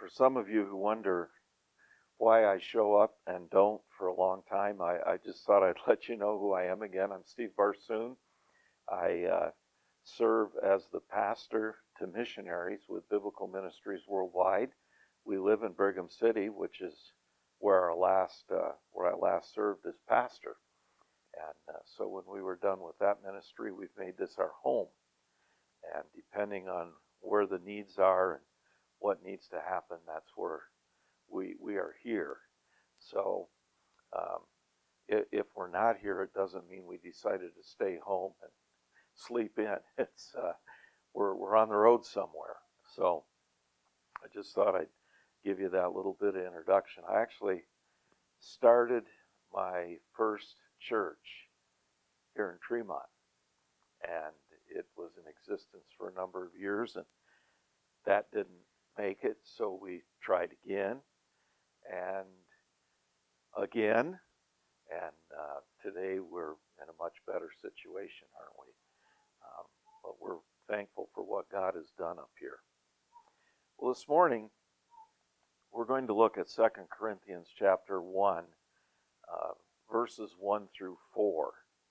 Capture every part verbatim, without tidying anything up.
for some of you who wonder why I show up and don't for a long time, I, I just thought I'd let you know who I am again. I'm Steve Barsoon. I uh, serve as the pastor to missionaries with Biblical Ministries Worldwide. We live in Brigham City, which is where our last uh, where I last served as pastor. And uh, so when we were done with that ministry, we've made this our home. And depending on where the needs are and what needs to happen, that's where we we are here. So um, if, if we're not here, it doesn't mean we decided to stay home and sleep in. It's uh, we're we're on the road somewhere. So I just thought I'd give you that little bit of introduction. I actually started my first church here in Tremont, and it was in existence for a number of years, and that didn't make it, so we tried again and again, and uh, today we're in a much better situation, aren't we? Um, but we're thankful for what God has done up here. Well, this morning we're going to look at Second Corinthians chapter one, uh, verses one through four.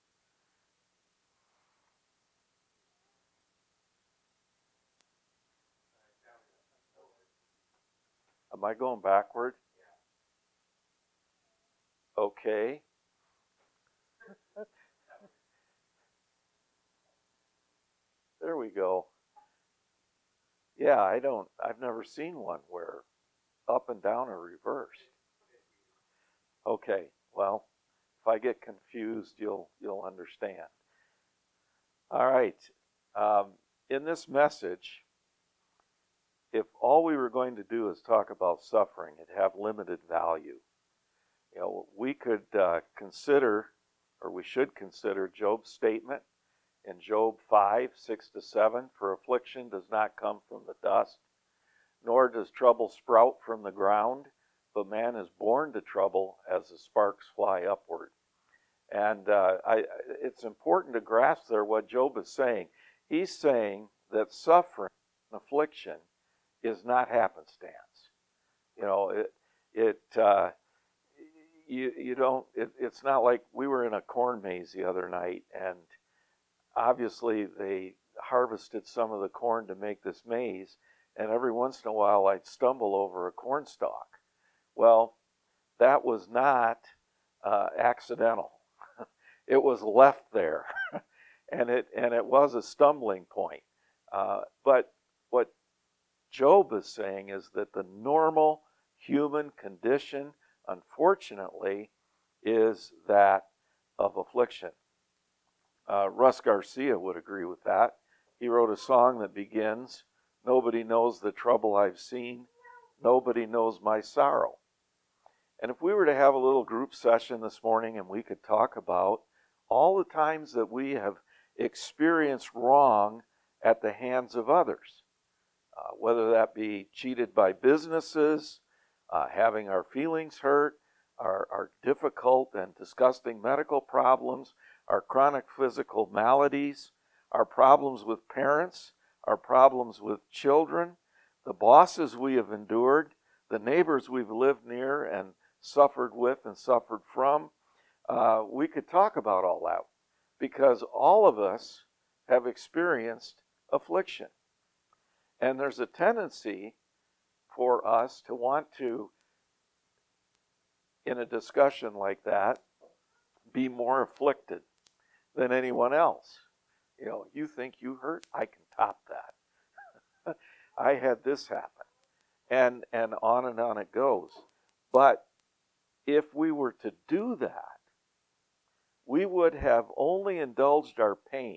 Am I going backward? Okay. There we go. Yeah, I don't, I've never seen one where up and down are reversed. Okay, well, if I get confused, you'll you'll understand. All right. Um, in this message, if all we were going to do is talk about suffering, it'd have limited value. You know, we could uh, consider, or we should consider, Job's statement in Job five, six to seven, for affliction does not come from the dust, nor does trouble sprout from the ground, but man is born to trouble as the sparks fly upward. And uh, I, it's important to grasp there what Job is saying. He's saying that suffering and affliction is not happenstance. You know, it, it uh, you, you don't, it, it's not like we were in a corn maze the other night, and obviously they harvested some of the corn to make this maze, and every once in a while I'd stumble over a corn stalk. Well, that was not uh, accidental. It was left there, and it and it was a stumbling point. Uh, but what Job is saying is that the normal human condition, unfortunately, is that of affliction. Uh, Russ Garcia would agree with that. He wrote a song that begins, "Nobody knows the trouble I've seen, nobody knows my sorrow." And if we were to have a little group session this morning and we could talk about all the times that we have experienced wrong at the hands of others, uh, whether that be cheated by businesses, uh, having our feelings hurt, our, our difficult and disgusting medical problems, our chronic physical maladies, our problems with parents, our problems with children, the bosses we have endured, the neighbors we've lived near and suffered with and suffered from. Uh, we could talk about all that because all of us have experienced affliction. And there's a tendency for us to want to, in a discussion like that, be more afflicted than anyone else. You know, you think you hurt? I can top that. I had this happen. And and on and on it goes. But if we were to do that, we would have only indulged our pain.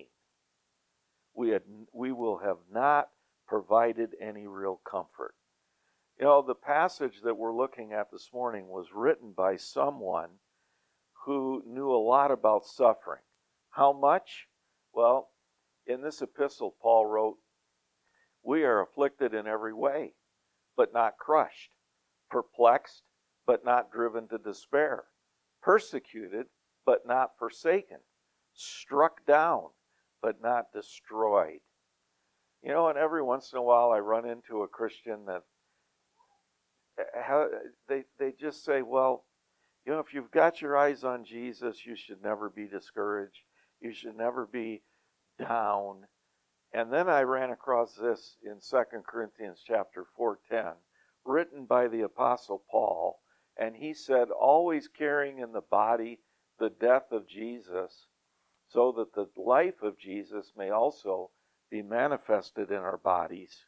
We had we will have not provided any real comfort. You know, the passage that we're looking at this morning was written by someone who knew a lot about suffering. How much? Well, in this epistle, Paul wrote, "We are afflicted in every way, but not crushed, perplexed, but not driven to despair, persecuted, but not forsaken, struck down, but not destroyed." You know, and every once in a while I run into a Christian that how, they, they just say, well, you know, if you've got your eyes on Jesus, you should never be discouraged. You should never be down. And then I ran across this in Second Corinthians chapter four ten, written by the Apostle Paul. And he said, always carrying in the body the death of Jesus, so that the life of Jesus may also be manifested in our bodies.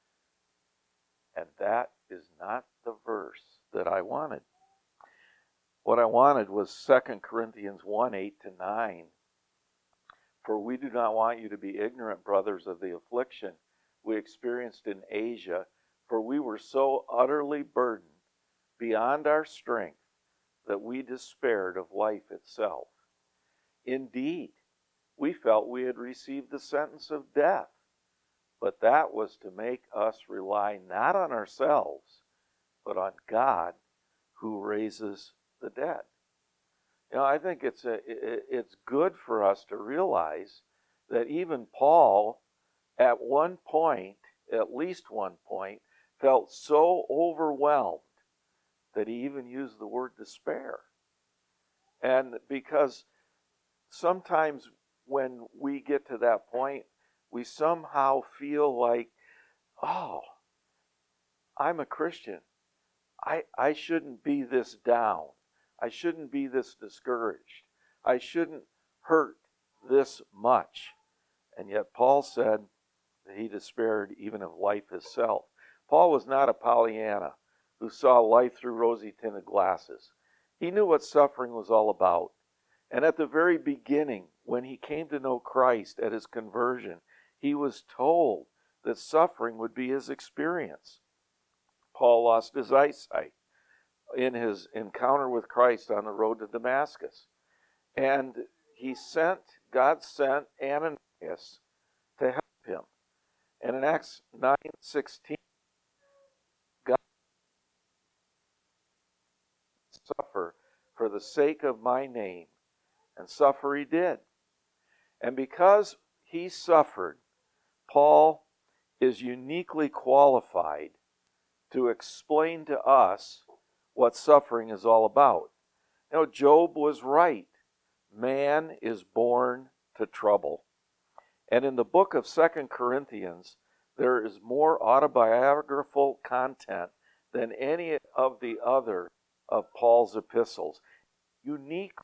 And that is not the verse that I wanted. What I wanted was Second Corinthians one, eight to nine. For we do not want you to be ignorant, brothers, of the affliction we experienced in Asia, for we were so utterly burdened beyond our strength that we despaired of life itself. Indeed, we felt we had received the sentence of death, but that was to make us rely not on ourselves, but on God who raises the dead. You know, I think it's a, it's good for us to realize that even Paul, at one point, at least one point, felt so overwhelmed that he even used the word despair. And because sometimes when we get to that point, we somehow feel like, oh, I'm a Christian. I, I shouldn't be this down. I shouldn't be this discouraged. I shouldn't hurt this much. And yet Paul said that he despaired even of life itself. Paul was not a Pollyanna who saw life through rosy-tinted glasses. He knew what suffering was all about. And at the very beginning, when he came to know Christ at his conversion, he was told that suffering would be his experience. Paul lost his eyesight in his encounter with Christ on the road to Damascus. And he sent, God sent Ananias to help him. And in Acts nine sixteen, God suffer for the sake of my name. And suffer he did. And because he suffered, Paul is uniquely qualified to explain to us what suffering is all about. You know, Job was right. Man is born to trouble. And in the book of Second Corinthians, there is more autobiographical content than any of the other of Paul's epistles. Unique.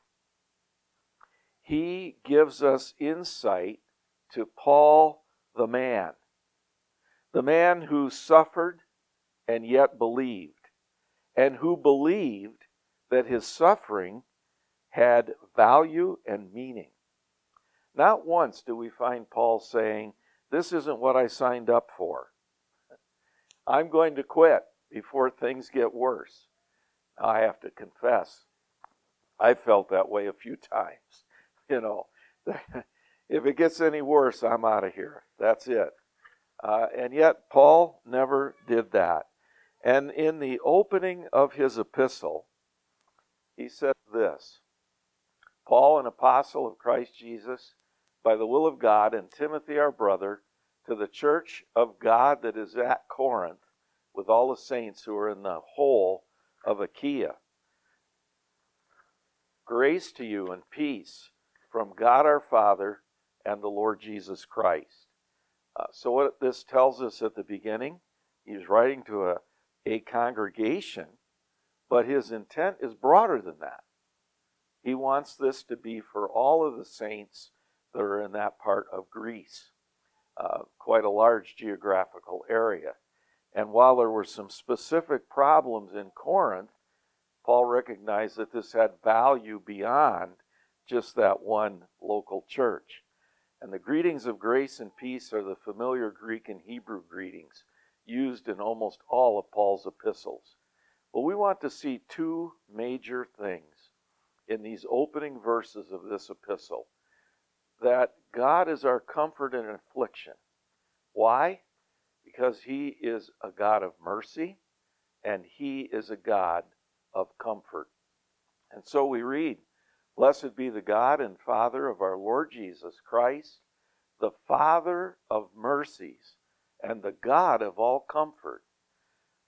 He gives us insight to Paul the man. The man who suffered and yet believed. And who believed that his suffering had value and meaning. Not once do we find Paul saying, this isn't what I signed up for. I'm going to quit before things get worse. Now, I have to confess, I felt that way a few times. You know, if it gets any worse, I'm out of here. That's it. Uh, and yet, Paul never did that. And in the opening of his epistle, he said this, Paul, an apostle of Christ Jesus, by the will of God, and Timothy, our brother, to the church of God that is at Corinth, with all the saints who are in the whole of Achaia. Grace to you and peace from God our Father and the Lord Jesus Christ. Uh, so what this tells us at the beginning, he's writing to a a congregation, but his intent is broader than that. He wants this to be for all of the saints that are in that part of Greece, uh, quite a large geographical area. And while there were some specific problems in Corinth, Paul recognized that this had value beyond just that one local church. And the greetings of grace and peace are the familiar Greek and Hebrew greetings used in almost all of Paul's epistles. Well, we want to see two major things in these opening verses of this epistle. That God is our comfort in affliction. Why? Because he is a God of mercy and he is a God of comfort. And so we read, blessed be the God and Father of our Lord Jesus Christ, the Father of mercies and the God of all comfort,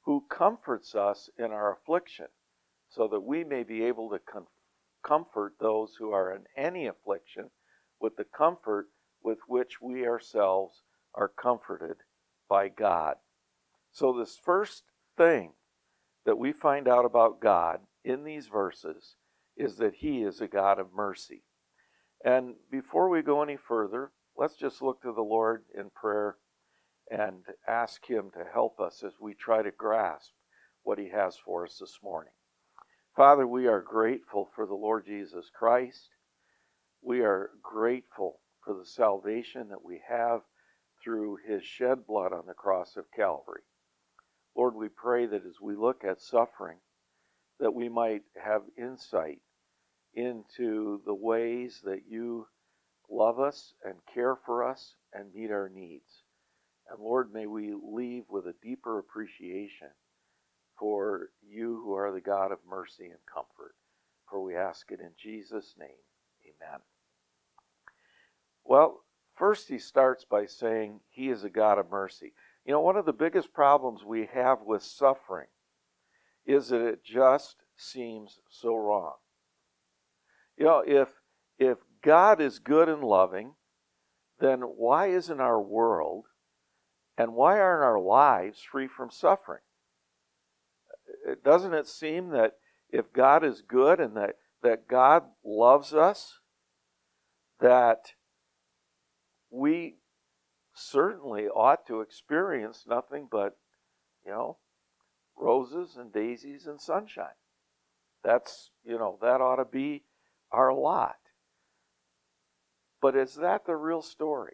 who comforts us in our affliction, so that we may be able to com- comfort those who are in any affliction with the comfort with which we ourselves are comforted by God. So this first thing that we find out about God in these verses is that He is a God of mercy. And before we go any further, let's just look to the Lord in prayer and ask Him to help us as we try to grasp what He has for us this morning. Father, we are grateful for the Lord Jesus Christ. We are grateful for the salvation that we have through His shed blood on the cross of Calvary. Lord, we pray that as we look at suffering, that we might have insight into the ways that You love us and care for us and meet our needs. And Lord, may we leave with a deeper appreciation for You who are the God of mercy and comfort. For we ask it in Jesus' name. Amen. Well, first he starts by saying He is a God of mercy. You know, one of the biggest problems we have with suffering is that it just seems so wrong. You know, if if God is good and loving, then why isn't our world and why aren't our lives free from suffering? Doesn't it seem that if God is good and that, that God loves us, that we certainly ought to experience nothing but, you know, roses and daisies and sunshine. That's, you know, that ought to be our lot. But is that the real story?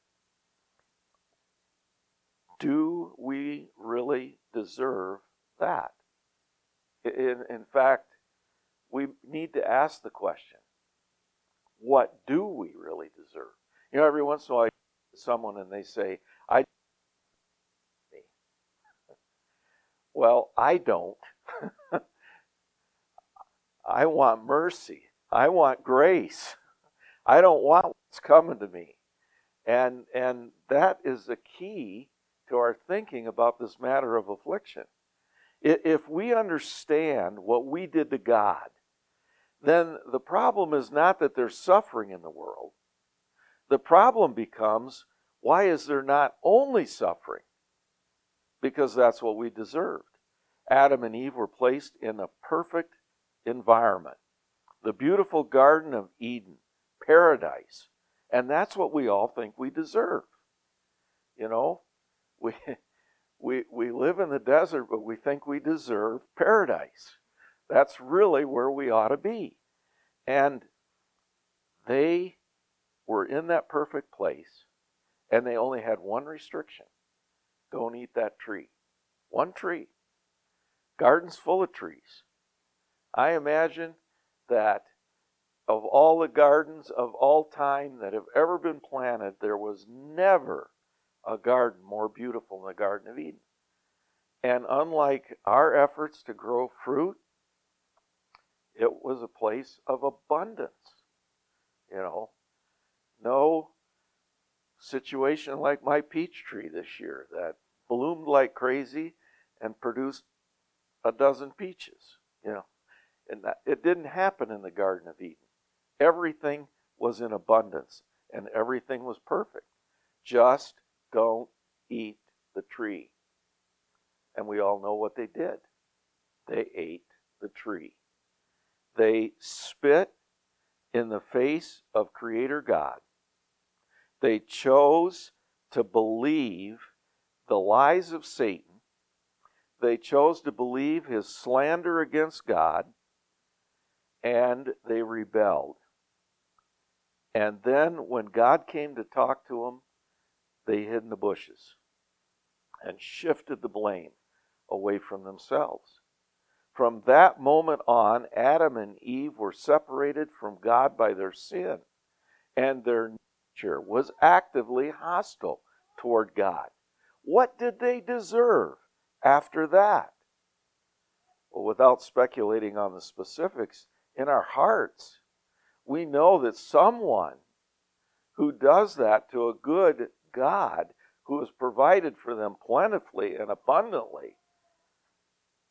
Do we really deserve that? In, in fact, we need to ask the question, what do we really deserve? You know, every once in a while, I hear someone and they say, I me. Well, I don't. I want mercy. I want grace. I don't want what's coming to me. And, and that is the key to our thinking about this matter of affliction. If we understand what we did to God, then the problem is not that there's suffering in the world. The problem becomes, why is there not only suffering? Because that's what we deserved. Adam and Eve were placed in a perfect environment. The beautiful Garden of Eden, paradise. And that's what we all think we deserve. You know, we... We we live in the desert, but we think we deserve paradise. That's really where we ought to be. And they were in that perfect place, and they only had one restriction. Don't eat that tree. One tree. Gardens full of trees. I imagine that of all the gardens of all time that have ever been planted, there was never a garden more beautiful than the Garden of Eden. And unlike our efforts to grow fruit, it was a place of abundance. You know, no situation like my peach tree this year that bloomed like crazy and produced a dozen peaches. You know, and that, it didn't happen in the Garden of Eden. Everything was in abundance and everything was perfect. Just don't eat the tree. And we all know what they did. They ate the tree. They spit in the face of Creator God. They chose to believe the lies of Satan. They chose to believe his slander against God. And they rebelled. And then when God came to talk to them, they hid in the bushes and shifted the blame away from themselves. From that moment on, Adam and Eve were separated from God by their sin, and their nature was actively hostile toward God. What did they deserve after that? Well, without speculating on the specifics, in our hearts, we know that someone who does that to a good God who has provided for them plentifully and abundantly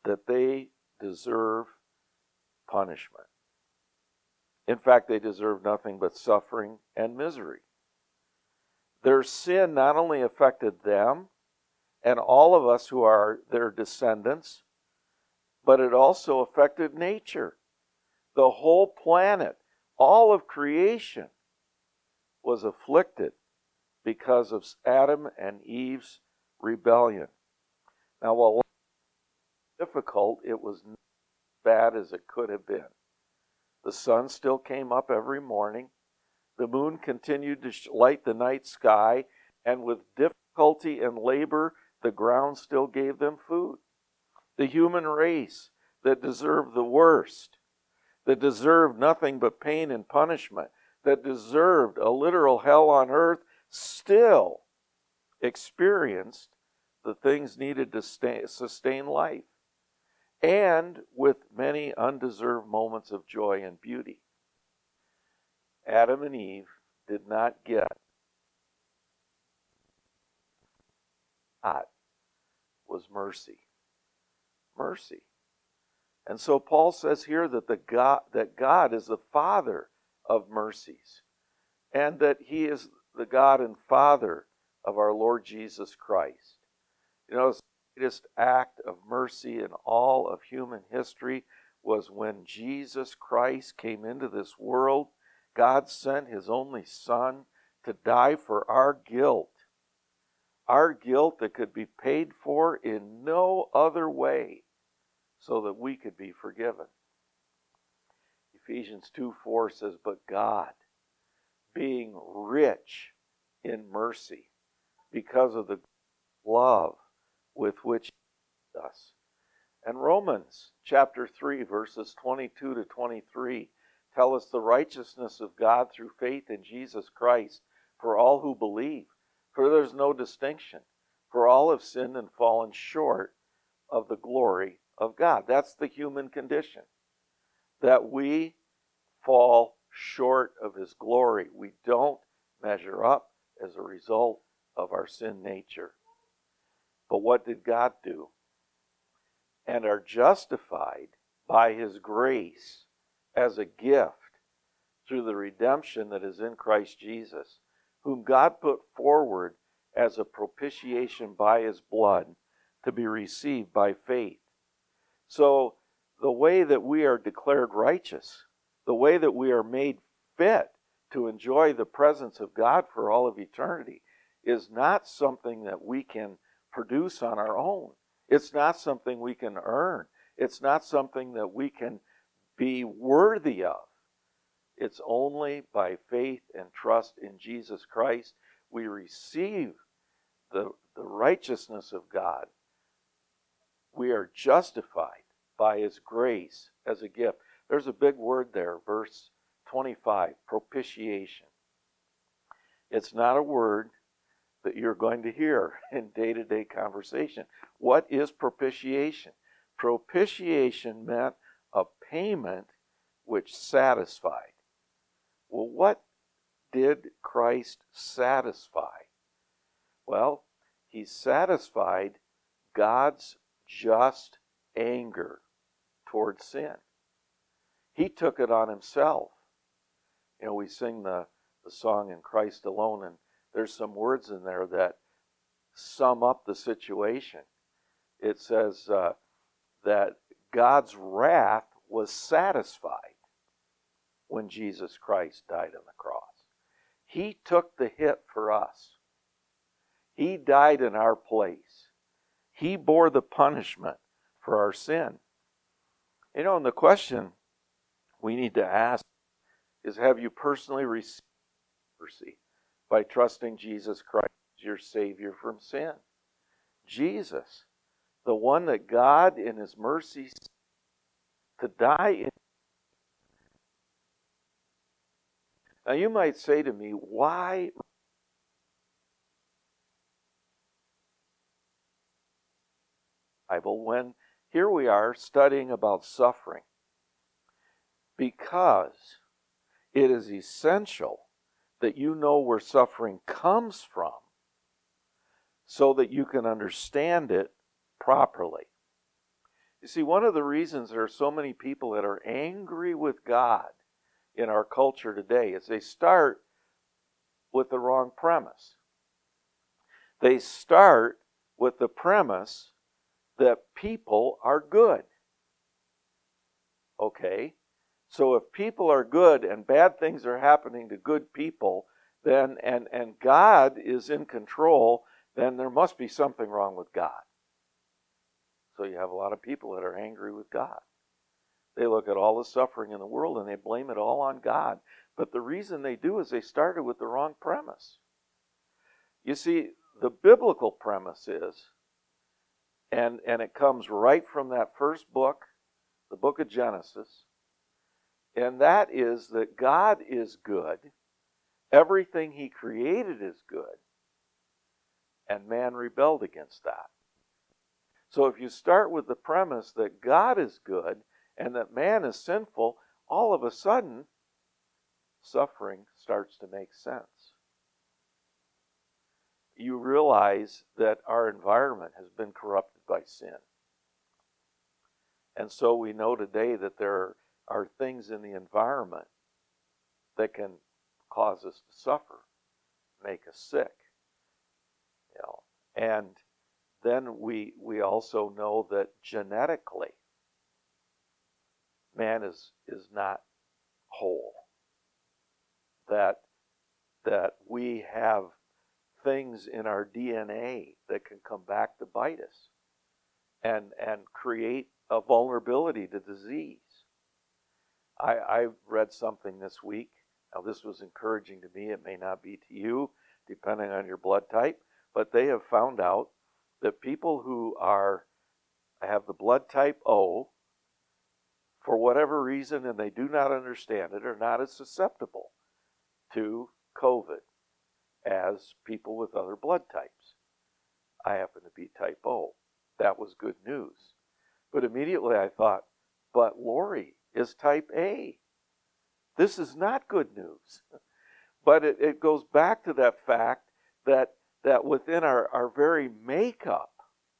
that they deserve punishment. In fact, they deserve nothing but suffering and misery. Their sin not only affected them and all of us who are their descendants, but it also affected nature. The whole planet, all of creation, was afflicted because of Adam and Eve's rebellion. Now, while difficult, it was not as bad as it could have been. The sun still came up every morning. The moon continued to light the night sky, and with difficulty and labor, the ground still gave them food. The human race that deserved the worst, that deserved nothing but pain and punishment, that deserved a literal hell on earth, still experienced the things needed to stay, sustain life, and with many undeserved moments of joy and beauty. Adam and Eve did not get that was mercy. Mercy. And so Paul says here that the God that God is the Father of mercies, and that He is the God and Father of our Lord Jesus Christ. You know, the greatest act of mercy in all of human history was when Jesus Christ came into this world. God sent His only Son to die for our guilt. Our guilt that could be paid for in no other way, so that we could be forgiven. Ephesians two four says, "But God, being rich in mercy, because of the love with which He loved us." And Romans chapter three, verses twenty-two to twenty-three, tell us the righteousness of God through faith in Jesus Christ for all who believe. For there's no distinction. For all have sinned and fallen short of the glory of God. That's the human condition. That we fall short of His glory. We don't measure up as a result of our sin nature. But what did God do? And are justified by His grace as a gift through the redemption that is in Christ Jesus, whom God put forward as a propitiation by His blood to be received by faith. So the way that we are declared righteous, the way that we are made fit to enjoy the presence of God for all of eternity, is not something that we can produce on our own. It's not something we can earn. It's not something that we can be worthy of. It's only by faith and trust in Jesus Christ we receive the, the righteousness of God. We are justified by His grace as a gift. There's a big word there, verse twenty-five, propitiation. It's not a word that you're going to hear in day-to-day conversation. What is propitiation? Propitiation meant a payment which satisfied. Well, what did Christ satisfy? Well, He satisfied God's just anger toward sin. He took it on Himself. You know, we sing the, the song In Christ Alone, and there's some words in there that sum up the situation. It says uh, that God's wrath was satisfied when Jesus Christ died on the cross. He took the hit for us. He died in our place. He bore the punishment for our sin. You know, and the question we need to ask is, have you personally received mercy by trusting Jesus Christ as your Savior from sin? Jesus, the one that God in His mercy to die in. Now you might say to me, why Bible when here we are studying about suffering? Because it is essential that you know where suffering comes from so that you can understand it properly. You see, one of the reasons there are so many people that are angry with God in our culture today is they start with the wrong premise. They start with the premise that people are good. Okay? So if people are good and bad things are happening to good people, then and, and God is in control, then there must be something wrong with God. So you have a lot of people that are angry with God. They look at all the suffering in the world and they blame it all on God. But the reason they do is they started with the wrong premise. You see, the biblical premise is, and, and it comes right from that first book, the book of Genesis, and that is that God is good. Everything He created is good. And man rebelled against that. So if you start with the premise that God is good and that man is sinful, all of a sudden, suffering starts to make sense. You realize that our environment has been corrupted by sin. And so we know today that there are things in the environment that can cause us to suffer, make us sick. You know, and then we we also know that genetically man is is not whole. That that we have things in our D N A that can come back to bite us and and create a vulnerability to disease. I, I read something this week. Now this was encouraging to me. It may not be to you, depending on your blood type, but they have found out that people who are have the blood type O, for whatever reason, and they do not understand it, are not as susceptible to COVID as people with other blood types. I happen to be type O. That was good news. But immediately I thought, but Lori is type A. This is not good news. But it, it goes back to that fact that, that within our, our very makeup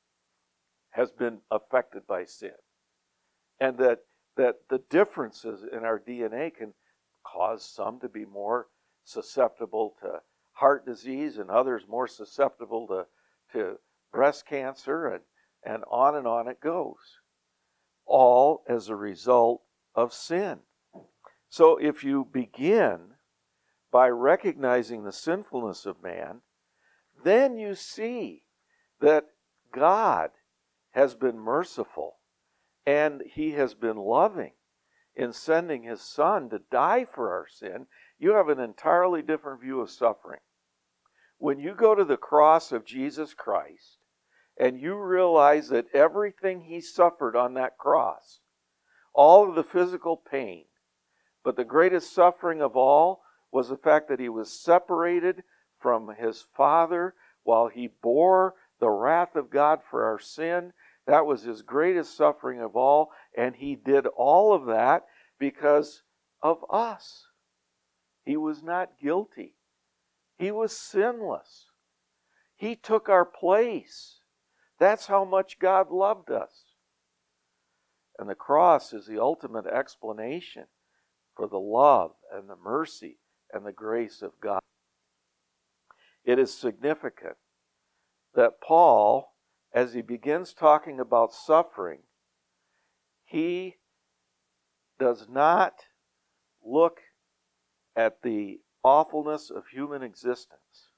has been affected by sin. And that, that the differences in our D N A can cause some to be more susceptible to heart disease and others more susceptible to, to breast cancer, and, and on and on it goes. All as a result of sin. So if you begin by recognizing the sinfulness of man, then you see that God has been merciful and He has been loving in sending His Son to die for our sin. You have an entirely different view of suffering. When you go to the cross of Jesus Christ and you realize that everything He suffered on that cross, all of the physical pain, but the greatest suffering of all was the fact that He was separated from His Father while He bore the wrath of God for our sin. That was His greatest suffering of all, and He did all of that because of us. He was not guilty. He was sinless. He took our place. That's how much God loved us. And the cross is the ultimate explanation for the love and the mercy and the grace of God. It is significant that Paul, as he begins talking about suffering, he does not look at the awfulness of human existence.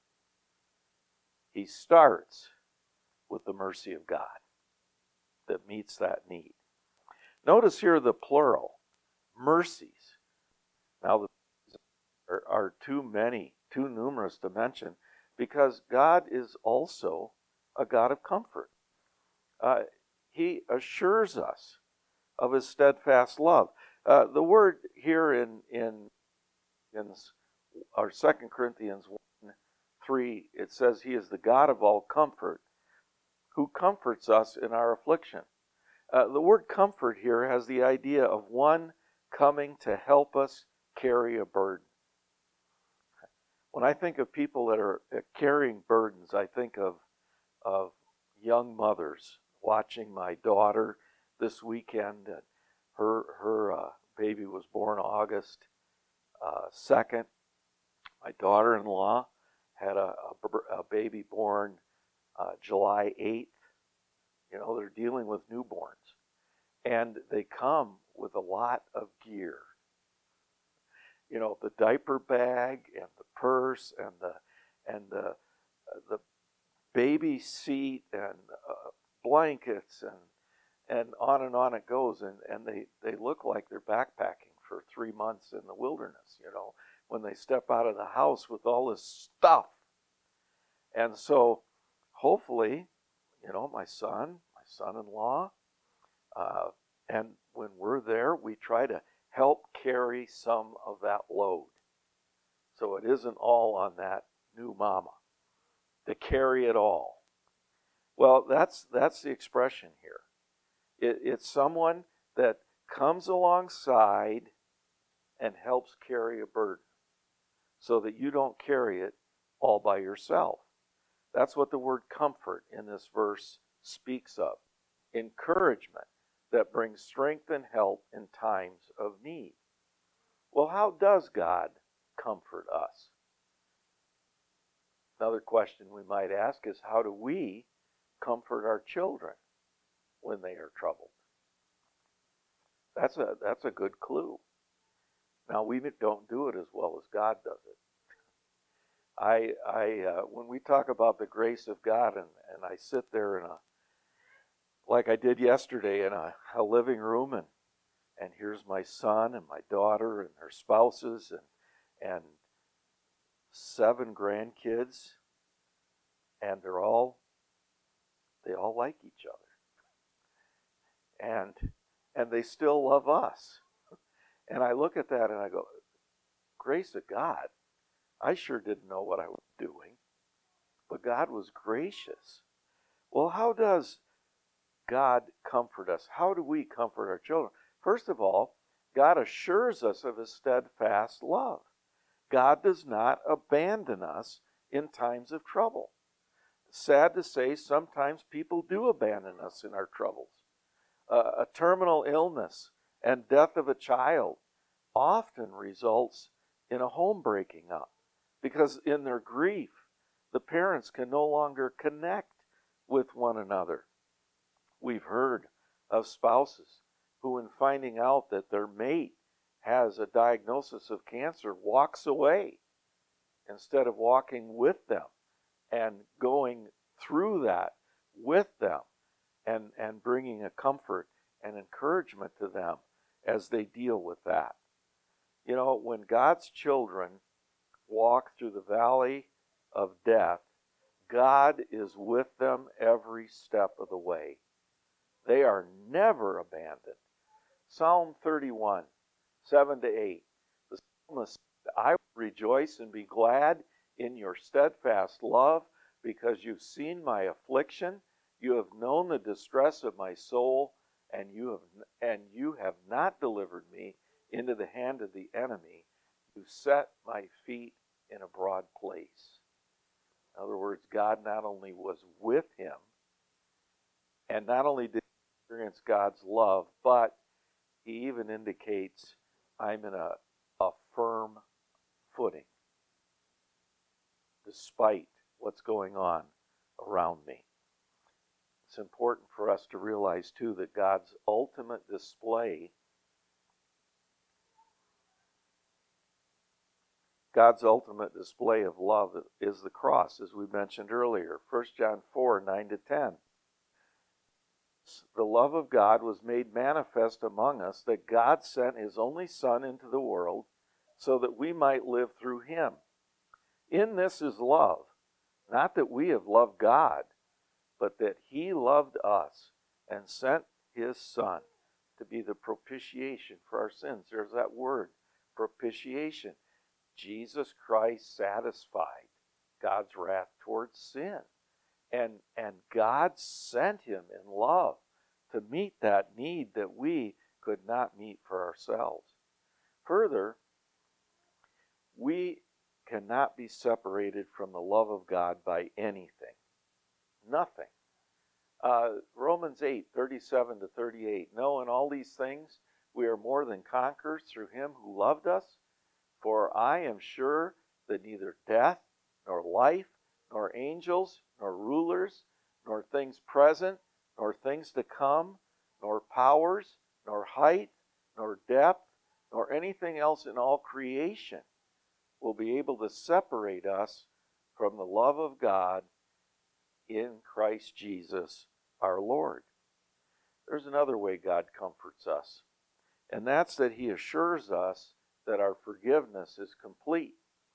He starts with the mercy of God that meets that need. Notice here the plural, mercies. Now, there are too many, too numerous to mention, because God is also a God of comfort. Uh, he assures us of His steadfast love. Uh, the word here in in in our Second Corinthians one three, it says He is the God of all comfort, who comforts us in our affliction. Uh, the word comfort here has the idea of one coming to help us carry a burden. When I think of people that are carrying burdens, I think of, of young mothers watching my daughter this weekend. Uh, her her uh, baby was born August uh, second. My daughter-in-law had a, a, a baby born uh, July eighth. You know, they're dealing with newborns. And they come with a lot of gear. You know, the diaper bag and the purse and the and the uh, the baby seat and uh, blankets and and on and on it goes. And, and they, they look like they're backpacking for three months in the wilderness, you know, when they step out of the house with all this stuff. And so hopefully, you know, my son, my son-in-law, uh, and when we're there, we try to help carry some of that load. So it isn't all on that new mama to carry it all. Well, that's that's the expression here. It, it's someone that comes alongside and helps carry a burden so that you don't carry it all by yourself. That's what the word comfort in this verse speaks of. Encouragement that brings strength and help in times of need. Well, how does God comfort us? Another question we might ask is, how do we comfort our children when they are troubled? That's a that's a good clue. Now, we don't do it as well as God does it. I I uh, when we talk about the grace of God, and, and I sit there in a like I did yesterday in a, a living room, and and here's my son and my daughter and their spouses and and seven grandkids, and they're all they all like each other, and and they still love us. And I look at that and I go, grace of God. I sure didn't know what I was doing, but God was gracious. Well, how does God comfort us? How do we comfort our children? First of all, God assures us of His steadfast love. God does not abandon us in times of trouble. Sad to say, sometimes people do abandon us in our troubles. Uh, a terminal illness and death of a child often results in a home breaking up, because in their grief, the parents can no longer connect with one another. We've heard of spouses who, in finding out that their mate has a diagnosis of cancer, walks away instead of walking with them and going through that with them and, and bringing a comfort and encouragement to them as they deal with that. You know, when God's children walk through the valley of death, God is with them every step of the way. They are never abandoned. Psalm thirty-one, seven to eight. The psalmist said, I will rejoice and be glad in your steadfast love, because you've seen my affliction. You have known the distress of my soul, and you have and you have not delivered me into the hand of the enemy. You set my feet in a broad place. In other words, God not only was with him, and not only did he experience God's love, but he even indicates, I'm in a, a firm footing, despite what's going on around me. It's important for us to realize, too, that God's ultimate display God's ultimate display of love is the cross, as we mentioned earlier. First John four, nine to ten. The love of God was made manifest among us, that God sent his only Son into the world so that we might live through him. In this is love, not that we have loved God, but that he loved us and sent his Son to be the propitiation for our sins. There's that word, propitiation. Jesus Christ satisfied God's wrath towards sin. And, and God sent him in love to meet that need that we could not meet for ourselves. Further, we cannot be separated from the love of God by anything. Nothing. Uh, Romans eight, thirty-seven to thirty-eight. No, in all these things we are more than conquerors through him who loved us. For I am sure that neither death, nor life, nor angels, nor rulers, nor things present, nor things to come, nor powers, nor height, nor depth, nor anything else in all creation will be able to separate us from the love of God in Christ Jesus our Lord. There's another way God comforts us, and that's that he assures us that our forgiveness is complete.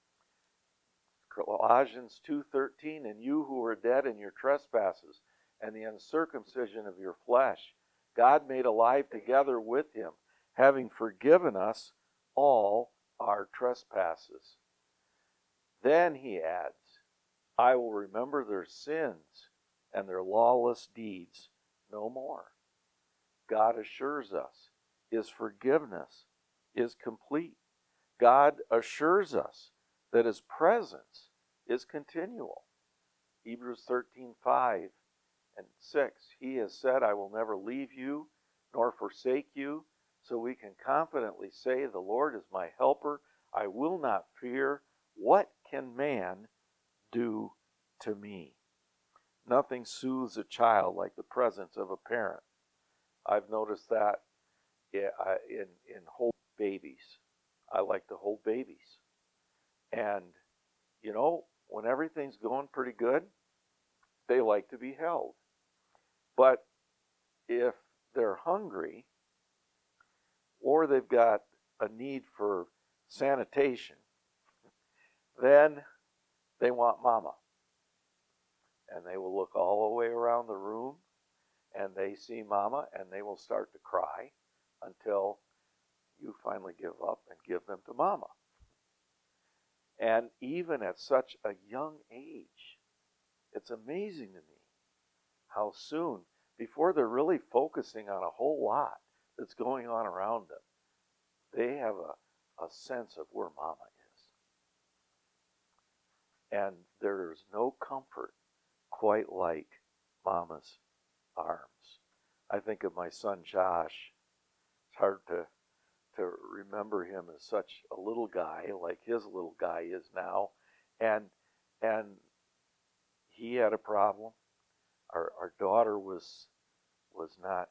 Colossians two thirteen, and you who were dead in your trespasses and the uncircumcision of your flesh, God made alive together with him, having forgiven us all our trespasses. Then he adds, I will remember their sins and their lawless deeds no more. God assures us his forgiveness is complete. God assures us that his presence is continual. Hebrews thirteen five and six. He has said, I will never leave you nor forsake you. So we can confidently say, the Lord is my helper. I will not fear. What can man do to me? Nothing soothes a child like the presence of a parent. I've noticed that in, in, in holding babies. I like to hold babies. And, you know, when everything's going pretty good, they like to be held. But if they're hungry, or they've got a need for sanitation, then they want mama. And they will look all the way around the room, and they see mama, and they will start to cry until you finally give up and give them to mama. And even at such a young age, it's amazing to me how soon, before they're really focusing on a whole lot that's going on around them, they have a, a sense of where mama is. And there's no comfort quite like mama's arms. I think of my son Josh. It's hard to to remember him as such a little guy, like his little guy is now. And and he had a problem. Our our daughter was was not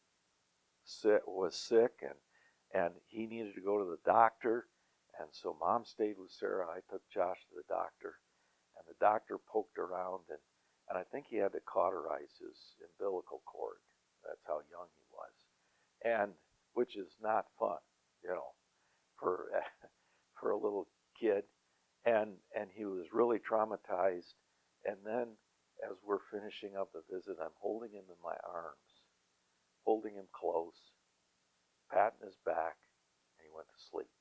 sick was sick and and he needed to go to the doctor, and so mom stayed with Sarah. I took Josh to the doctor, and the doctor poked around, and, and I think he had to cauterize his umbilical cord. That's how young he was. And which is not fun, you know, for for a little kid. And and he was really traumatized. And then as we're finishing up the visit, I'm holding him in my arms, holding him close, patting his back, and he went to sleep.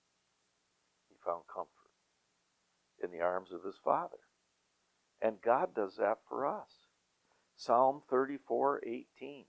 He found comfort in the arms of his Father. And God does that for us. Psalm thirty-four eighteen.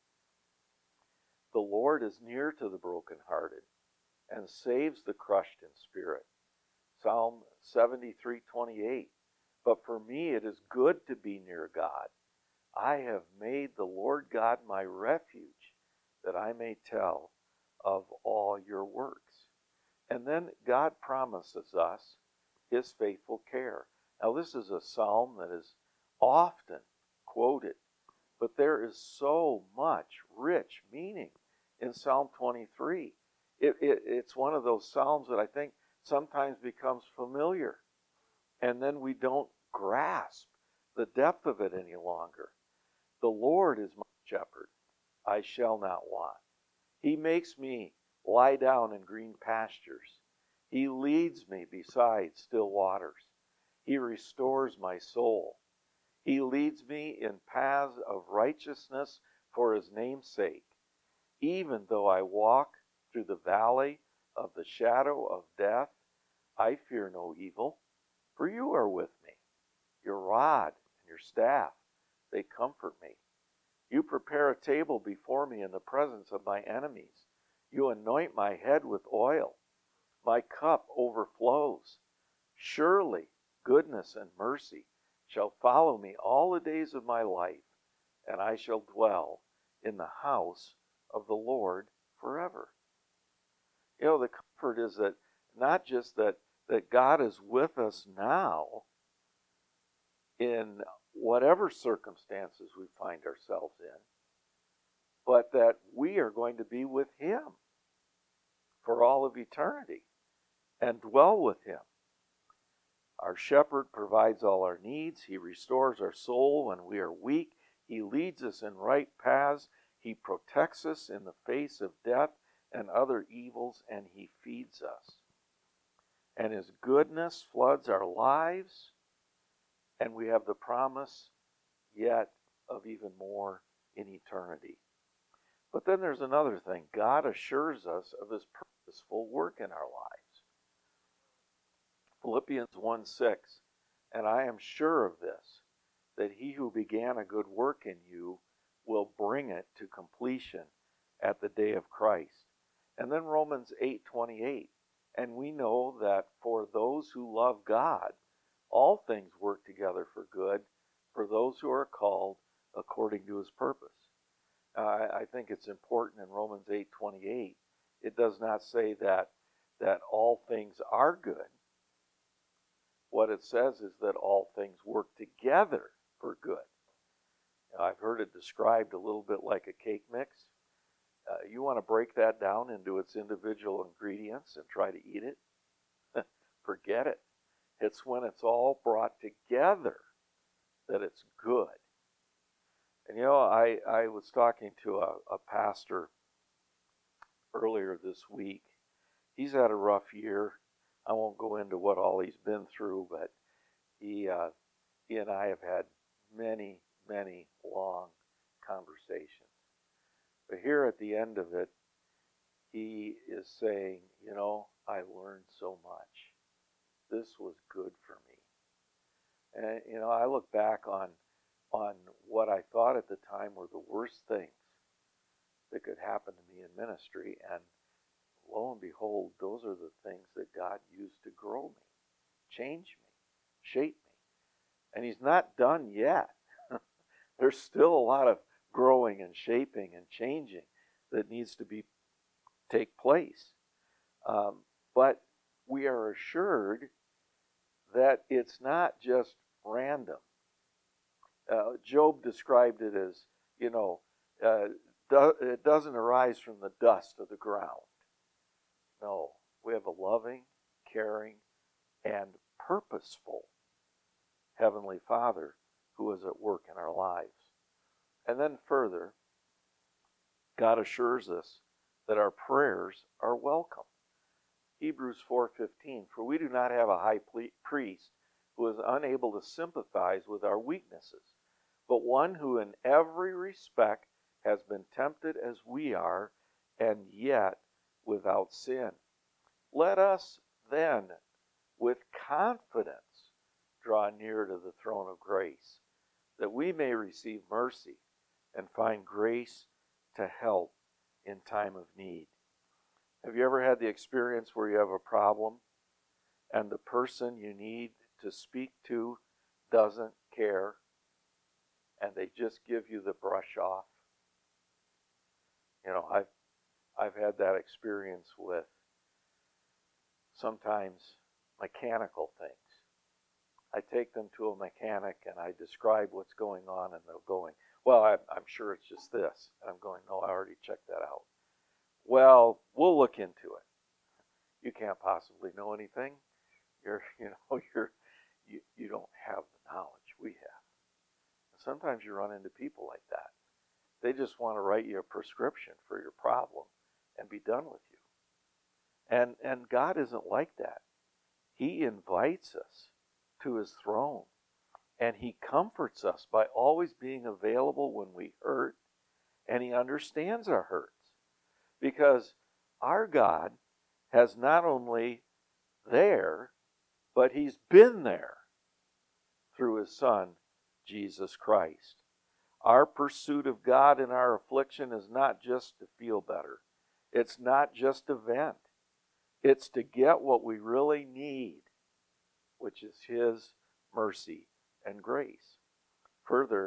The Lord is near to the brokenhearted and saves the crushed in spirit. Psalm seventy-three twenty-eight. But for me it is good to be near God. I have made the Lord God my refuge, that I may tell of all your works. And then God promises us his faithful care. Now this is a psalm that is often quoted, but there is so much rich meaning in Psalm twenty-three. It, it, it's one of those psalms that I think sometimes becomes familiar, and then we don't grasp the depth of it any longer. The Lord is my shepherd, I shall not want. He makes me lie down in green pastures. He leads me beside still waters. He restores my soul. He leads me in paths of righteousness for his name's sake. Even though I walk through the valley of the shadow of death, I fear no evil, for you are with me. Your rod and your staff, they comfort me. You prepare a table before me in the presence of my enemies. You anoint my head with oil. My cup overflows. Surely goodness and mercy shall follow me all the days of my life, and I shall dwell in the house of the Lord forever. You know, the comfort is that not just that, that God is with us now in whatever circumstances we find ourselves in, but that we are going to be with Him for all of eternity and dwell with Him. Our shepherd provides all our needs. He restores our soul when we are weak. He leads us in right paths. He protects us in the face of death and other evils, and He feeds us. And His goodness floods our lives, and we have the promise yet of even more in eternity. But then there's another thing. God assures us of His purposeful work in our lives. Philippians one six, and I am sure of this, that He who began a good work in you will bring it to completion at the day of Christ. And then Romans eight twenty-eight, and we know that for those who love God, all things work together for good, for those who are called according to His purpose. Uh, I think it's important in Romans eight twenty-eight, it does not say that, that all things are good. What it says is that all things work together for good. Now, I've heard it described a little bit like a cake mix. Uh, you want to break that down into its individual ingredients and try to eat it? Forget it. It's when it's all brought together that it's good. And you know, I, I was talking to a, a pastor earlier this week. He's had a rough year. I won't go into what all he's been through, but he, uh, he and I have had many, many long conversations. But here at the end of it, he is saying, you know, I learned so much. This was good for me. And, you know, I look back on on what I thought at the time were the worst things that could happen to me in ministry, and lo and behold, those are the things that God used to grow me, change me, shape me. And He's not done yet. There's still a lot of growing and shaping and changing that needs to be take place. Um, but we are assured that it's not just random. Uh, Job described it as, you know, uh, do, it doesn't arise from the dust of the ground. No, we have a loving, caring, and purposeful Heavenly Father who is at work in our lives. And then further, God assures us that our prayers are welcome. Hebrews four fifteen, for we do not have a high priest who is unable to sympathize with our weaknesses, but one who in every respect has been tempted as we are, and yet without sin. Let us then, with confidence, draw near to the throne of grace, that we may receive mercy and find grace to help in time of need. Have you ever had the experience where you have a problem and the person you need to speak to doesn't care and they just give you the brush off? You know, I've I've had that experience with sometimes mechanical things. I take them to a mechanic and I describe what's going on, and they're going, well, I'm, I'm sure it's just this. And I'm going, no, I already checked that out. Well, we'll look into it. You can't possibly know anything. You're, you know, you're, you, you don't have the knowledge we have. And sometimes you run into people like that. They just want to write you a prescription for your problem and be done with you. And and God isn't like that. He invites us to His throne, and He comforts us by always being available when we hurt, and He understands our hurts. Because our God has not only there, but He's been there through His Son, Jesus Christ. Our pursuit of God in our affliction is not just to feel better. It's not just to vent. It's to get what we really need, which is His mercy and grace. Further,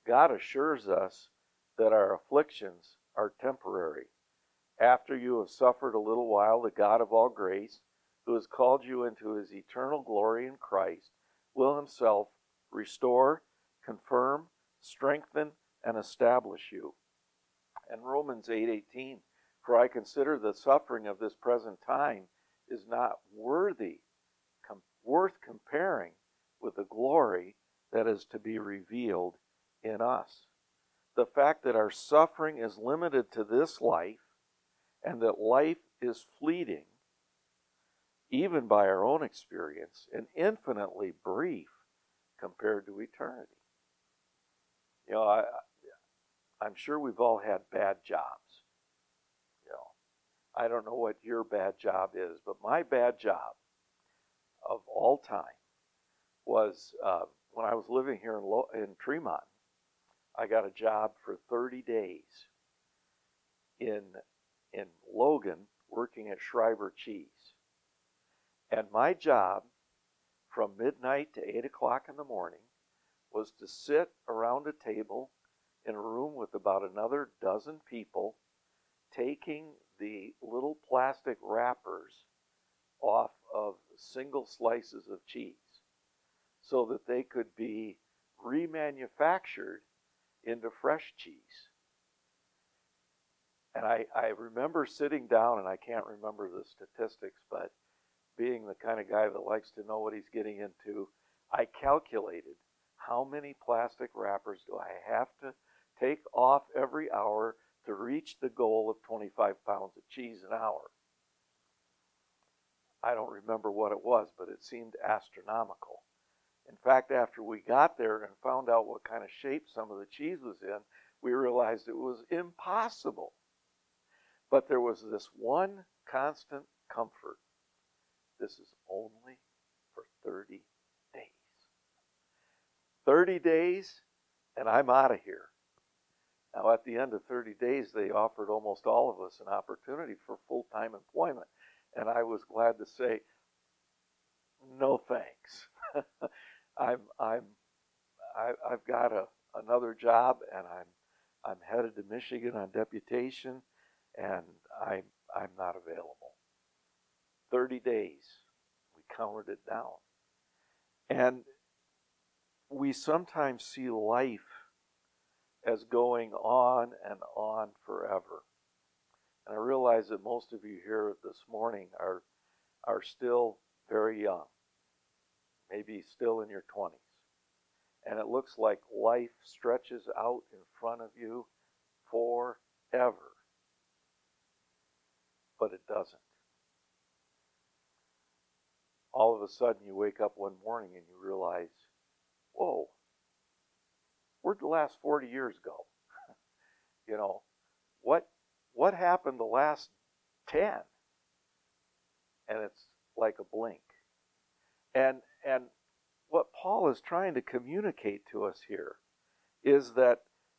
God assures us that our afflictions are temporary. After you have suffered a little while, the God of all grace, who has called you into his eternal glory in Christ, will himself restore, confirm, strengthen, and establish you. And Romans eight eighteen, for I consider the suffering of this present time is not worthy, com- worth comparing with the glory that is to be revealed in us. The fact that our suffering is limited to this life and that life is fleeting, even by our own experience, and infinitely brief compared to eternity. You know, I, I'm sure we've all had bad jobs. You know, I don't know what your bad job is, but my bad job of all time was uh, when I was living here in, Lo- in Tremont. I got a job for thirty days in in Logan working at Schreiber Cheese. And my job from midnight to eight o'clock in the morning was to sit around a table in a room with about another dozen people, taking the little plastic wrappers off of single slices of cheese so that they could be remanufactured into fresh cheese. And I, I remember sitting down, and I can't remember the statistics, but being the kind of guy that likes to know what he's getting into, I calculated how many plastic wrappers do I have to take off every hour to reach the goal of twenty-five pounds of cheese an hour. I don't remember what it was, but it seemed astronomical. In fact, after we got there and found out what kind of shape some of the cheese was in, we realized it was impossible. But there was this one constant comfort. This is only for thirty days. thirty days, and I'm out of here. Now, at the end of thirty days, they offered almost all of us an opportunity for full-time employment. And I was glad to say, no thanks. I'm, I'm, I, I've got a, another job, and I'm, I'm headed to Michigan on deputation, and I'm, I'm not available. thirty days, we counted it down. And we sometimes see life as going on and on forever. And I realize that most of you here this morning are, are still very young, maybe still in your twenties. And it looks like life stretches out in front of you forever. But it doesn't. All of a sudden you wake up one morning and you realize, whoa, where'd the last forty years go? You know, what what happened the last ten? And it's like a blink. And and what Paul is trying to communicate to us here is that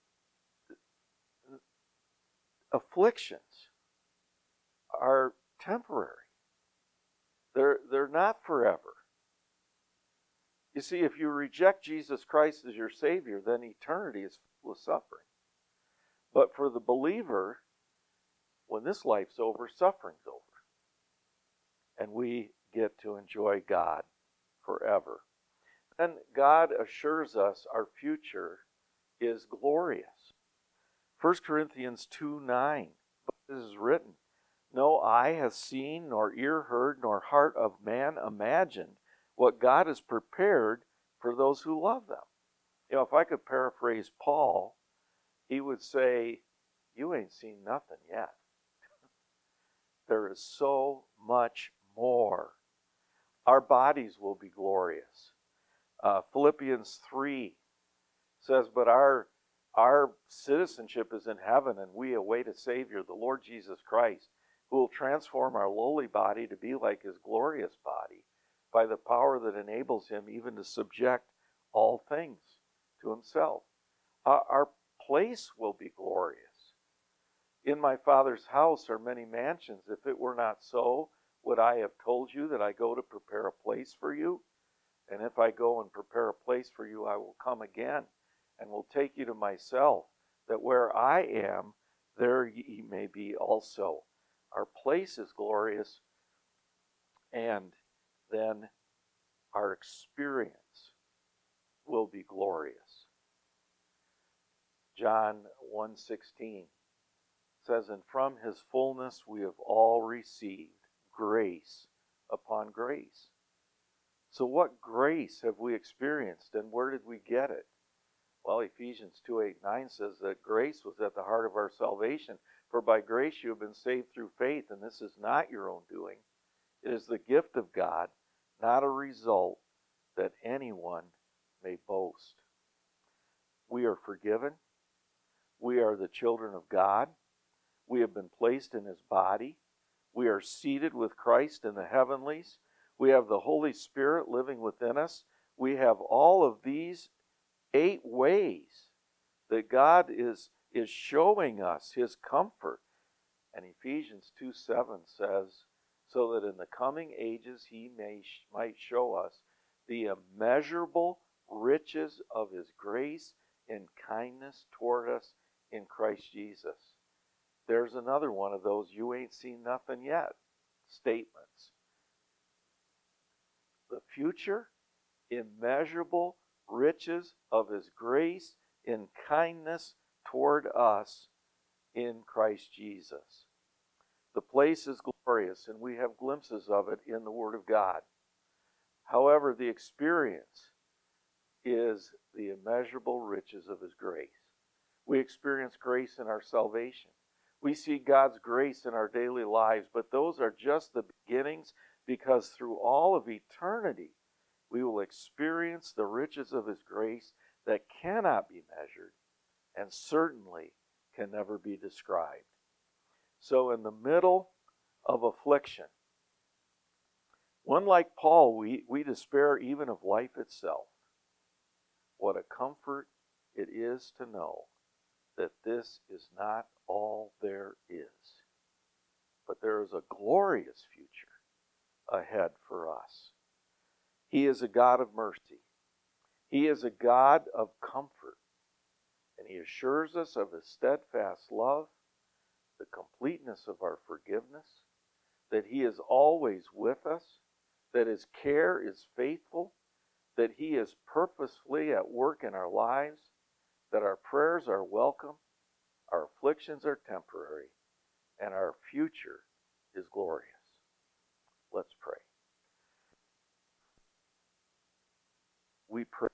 afflictions are temporary. They're, they're not forever. You see, if you reject Jesus Christ as your Savior, then eternity is full of suffering. But for the believer, when this life's over, suffering's over. And we get to enjoy God forever. And God assures us our future is glorious. First Corinthians two nine, this is written, no eye has seen, nor ear heard, nor heart of man imagined what God has prepared for those who love them. You know, if I could paraphrase Paul, he would say, you ain't seen nothing yet. There is so much more. Our bodies will be glorious. Uh, Philippians three says, but our, our citizenship is in heaven, and we await a Savior, the Lord Jesus Christ, who will transform our lowly body to be like his glorious body by the power that enables him even to subject all things to himself. Uh, our place will be glorious. In my Father's house are many mansions. If it were not so, would I have told you that I go to prepare a place for you? And if I go and prepare a place for you, I will come again and will take you to myself, that where I am, there ye may be also. Our place is glorious, and then our experience will be glorious. John one sixteen says, and from his fullness we have all received grace upon grace. So what grace have we experienced, and where did we get it? Well, Ephesians two eight nine says that grace was at the heart of our salvation. For by grace you have been saved through faith, and this is not your own doing. It is the gift of God, not a result that anyone may boast. We are forgiven. We are the children of God. We have been placed in his body. We are seated with Christ in the heavenlies. We have the Holy Spirit living within us. We have all of these eight ways that God is, is showing us his comfort. And Ephesians two seven says, so that in the coming ages he may might show us the immeasurable riches of his grace and kindness toward us in Christ Jesus. There's another one of those you ain't seen nothing yet statements. The future, immeasurable riches of his grace and kindness toward us in Christ Jesus. The place is glorious, and we have glimpses of it in the Word of God. However, the experience is the immeasurable riches of his grace. We experience grace in our salvation. We see God's grace in our daily lives, but those are just the beginnings, because through all of eternity, we will experience the riches of his grace that cannot be measured and certainly can never be described. So in the middle of affliction, one like Paul, we, we despair even of life itself. What a comfort it is to know that this is not all there is, but there is a glorious future ahead for us. He is a God of mercy. He is a God of comfort, and he assures us of his steadfast love, the completeness of our forgiveness, that he is always with us, that his care is faithful, that he is purposefully at work in our lives, that our prayers are welcome, our afflictions are temporary, and our future is glorious. Let's pray. We pray,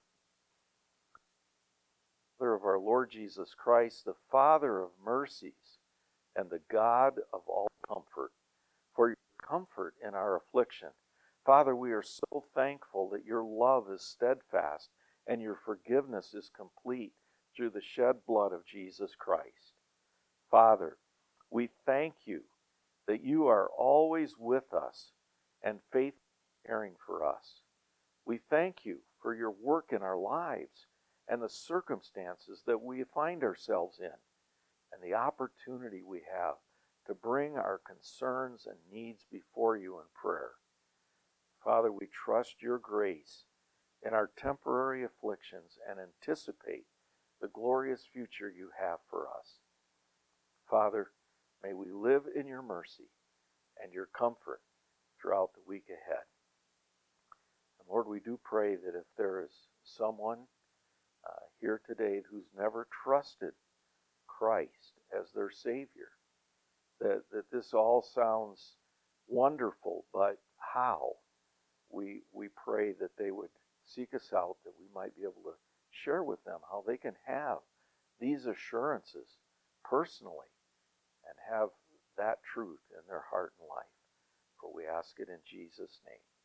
Father of our Lord Jesus Christ, the Father of mercies and the God of all comfort, for your comfort in our affliction. Father, we are so thankful that your love is steadfast and your forgiveness is complete through the shed blood of Jesus Christ. Father, we thank you that you are always with us and faithfully caring for us. We thank you for your work in our lives and the circumstances that we find ourselves in, and the opportunity we have to bring our concerns and needs before you in prayer. Father, we trust your grace in our temporary afflictions and anticipate the glorious future you have for us. Father, may we live in your mercy and your comfort throughout the week ahead. And Lord, we do pray that if there is someone uh, here today who's never trusted Christ as their Savior, that, that this all sounds wonderful, but how? We, we pray that they would seek us out, that we might be able to share with them how they can have these assurances personally and have that truth in their heart and life. For we ask it in Jesus' name.